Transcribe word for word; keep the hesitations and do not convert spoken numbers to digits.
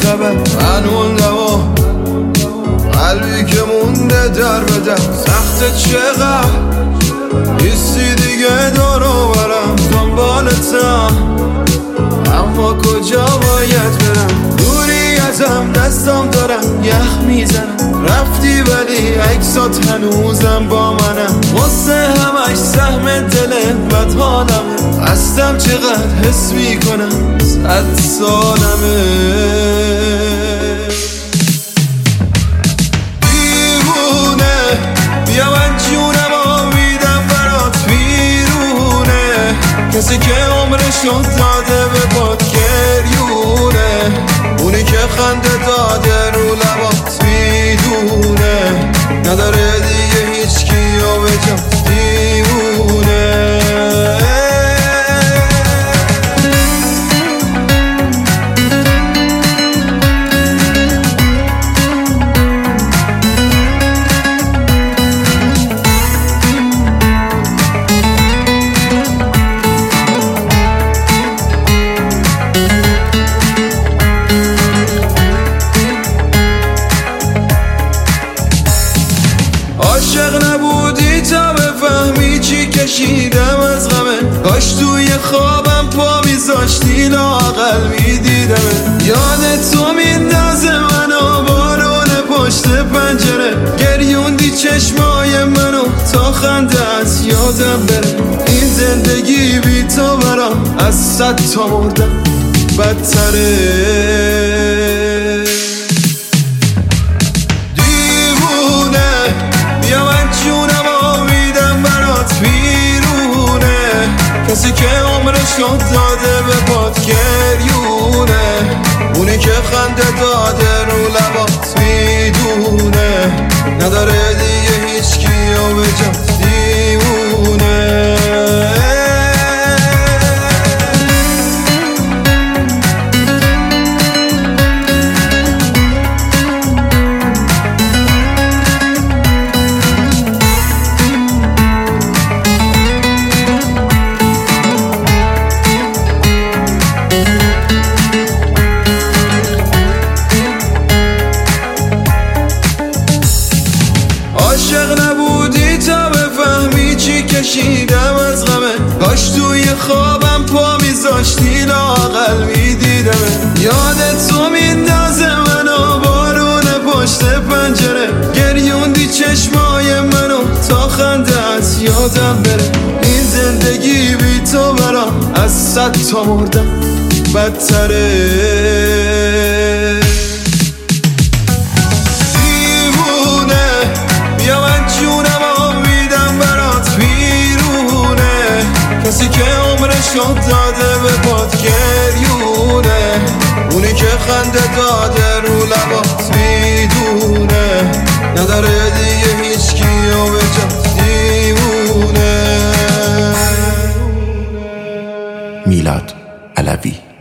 خبر؟ من موندم و قلبی که مونده در بدر. سخت چقدر نیستی دیگه دارو برم دنبالتم، اما کجا باید برم؟ دوری ازم دستم دارم یخ میزنم، رفتی ولی عکسات هنوزم با منم. غصه همش سهم دل بد حالمه، هستم چقدر حس میکنم صد سالمه. دیوونه بیا من جونم آمیدم برات بیرونه، کسی که عمرشو داده به باد گریونه، اونی که خنده داده رو لبات میدونه، نداره دیگه هیچ کیو به جات دیوونه. عاشق نبودی تا بفهمی چی کشیدم از غمه، کاش توی خوابم پا میذاشتی لااقل میدیدمه. یاد تو میندازه منو بارون پشت پنجره، گریوندی چشمای منو تا خنده از یادم بره. این زندگی بی تو برام از صد تا مردم بدتره. کسی که عمرشو داده به باد گریونه، اونی که خنده داده رو لبات میدونه، نداره دیگه هیچ کیو به جات دیوونه. عاشق نبودی تا بفهمی چی کشیدم از غمه، کاش توی خوابم پا میذاشتی لااقل میدیدمه. یاد تو میندازه منو بارون پشت پنجره، گریوندی چشمای منو تا خنده از یادم بره. این زندگی بی تو برام از صد تا مردم بدتره. کسی که عمرشو داده به باد گریونه، اونی که خنده داده رو لبات میدونه، نداره دیگه هیچ کیو به جات دیوونه. میلاد علوی.